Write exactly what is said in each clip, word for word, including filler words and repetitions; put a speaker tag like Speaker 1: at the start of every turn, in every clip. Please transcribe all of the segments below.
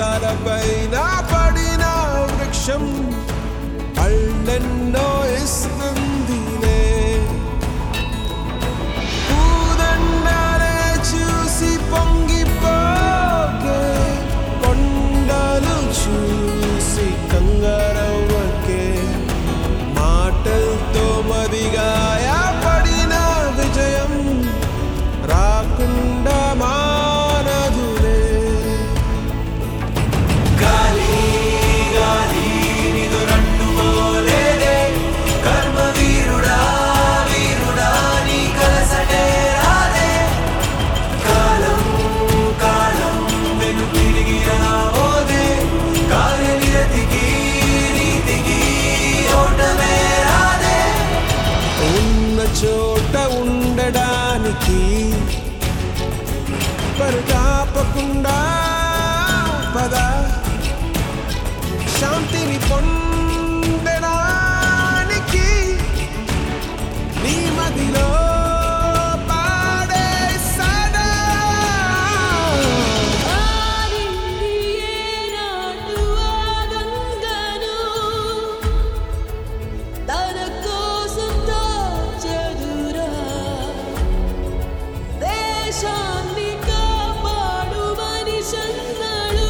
Speaker 1: తలపైన పడిన వృక్షం పళ్ళెన్నో ఇస్తుందిలే. పూదండలే చూసి పొంగిపోకే, కొండలు చూసి కంగారవ్వకే. మాటలతో మదిగాయ పడిన విజయం రాకుండా మానదులే.
Speaker 2: గాలి గాలి నిదురట్టు పోలేదే, కర్మ వీరుడా వీరుడా నీ కలసటే రాదే. కాలం కాలం వెను తిరిగి రావోదే, కార్యనిరతికి నీతికి ఓటమే రాదే.
Speaker 1: ఉన్న చోట ఉండడానికి పరితాపకుండా పద, శాంతిని పొందడానికి నీ మదిలో పాడే సదా.
Speaker 3: ఆరింది ఏనాడు ఆ గంగను, తన కోసం దాచెదురా. దేశాన్ని కాపాడు మనిషన్నడు,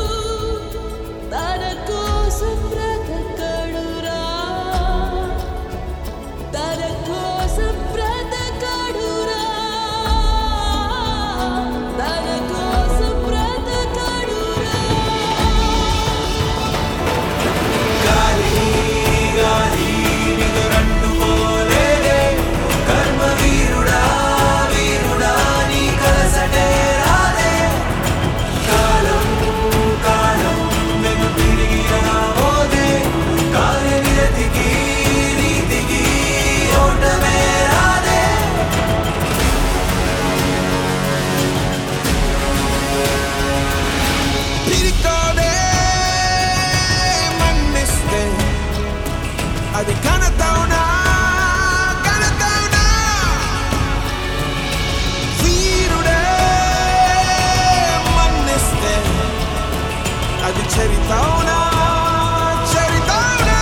Speaker 3: తన కోసం బ్రతకడురా. తన కోసం బ్రతకడురా. తన కోసం బ్రతకడురా.
Speaker 2: గాలి గాలి నిదురట్టు పోలేదే, కర్మ వీరుడా వీరుడా నీ కలసటే రాదే. కాలం కాలం వెను తిరిగి రావోదే, కార్యనిరతికి నీతికి ఓటమే రాదే.
Speaker 1: పిరికోడే మన్నిస్తే అది ఘనతౌనా ఘనతౌనా. వీరుడే మన్నిస్తే అది చరితౌనా చరితౌనా.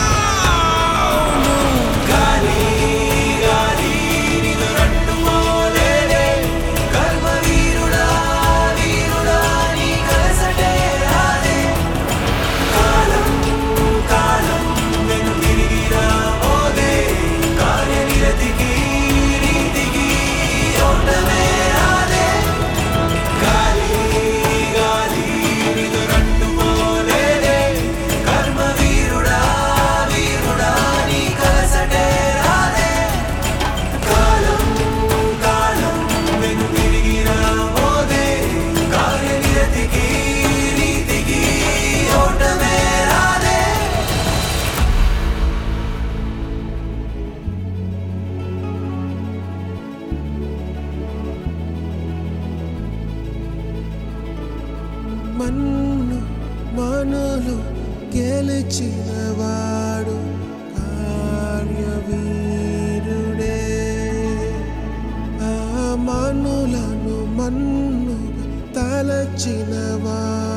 Speaker 2: గాలి గాలి నిదురట్టు పోలేదే, కర్మ వీరుడా వీరుడా నీ కలసటే రాదే. కాలం కాలం వెను తిరిగి రావోదే, కార్యనిరతికి నీతికి ఓటమే రాదే. గాలి గాలి నిదురట్టు పోలేదే, కర్మ వీరుడా వీరుడా నీ కలసటే రాదే. కాలం కాలం వెను తిరిగి రావోదే, కార్యనిరతికి నీతికి ఓటమే రాదే.
Speaker 1: మన్ను మనులు గెలిచినవాడు కార్యవీరుడే. ఆ మనులను మన్ను తలచినవాడు